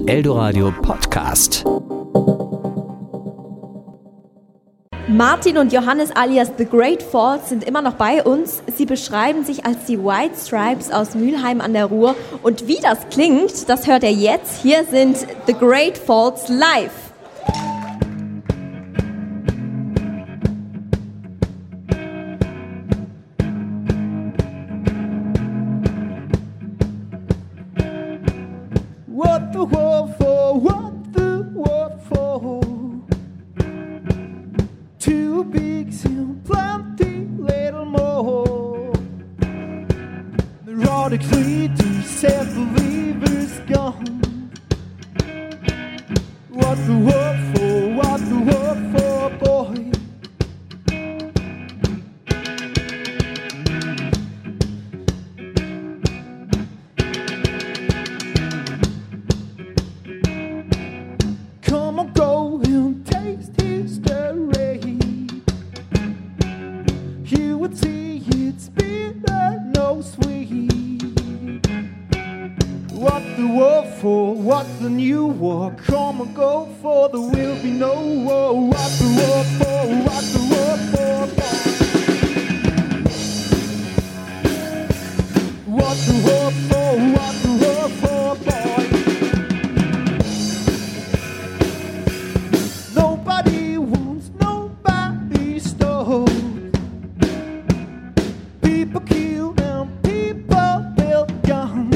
Eldoradio Podcast. Martin und Johannes alias The Great Falls sind immer noch bei uns. Sie beschreiben sich als die White Stripes aus Mülheim an der Ruhr. Und wie das klingt, das hört ihr jetzt. Hier sind The Great Falls live. What the world for? What the world for? Two pigs and plenty little more. The Rodic to set the levers gone. What the world for? What the world for, boy? Come on, go and taste history. You would see it's bitter, no sweet. What the war for? What the new war? Come on, go for there will be no war. What the war for? What the war for? What the war for? What the war for, boy? Nobody wants nobody's stove. People kill and people build guns.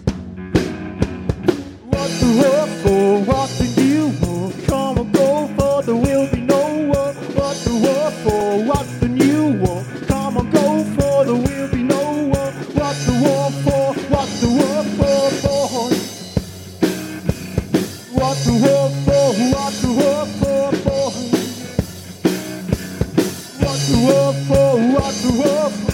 What the war for? What the new war? Come on, go for there will be no war. What the war for? What the new war? Come on, go for there will be no war. What the war for? What the war for, boy? What the war for? What the war for, boy? What the war for? What the war for?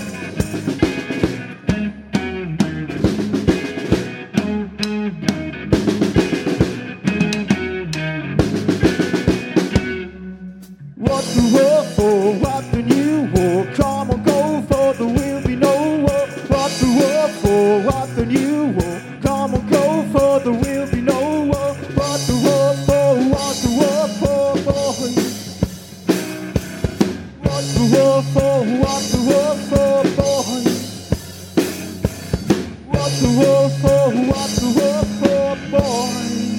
What the war for? What the new war? Come on, go for there will be no war. What the war for? What the new war? Come on, go for there will be no war. What the war for? What the war for, boy? What the war for? What the war for, boy? What the war for? What the war for, boy?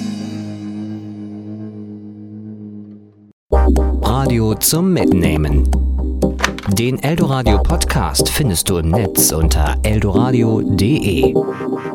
Radio zum Mitnehmen. Den Eldoradio Podcast findest du im Netz unter eldoradio.de.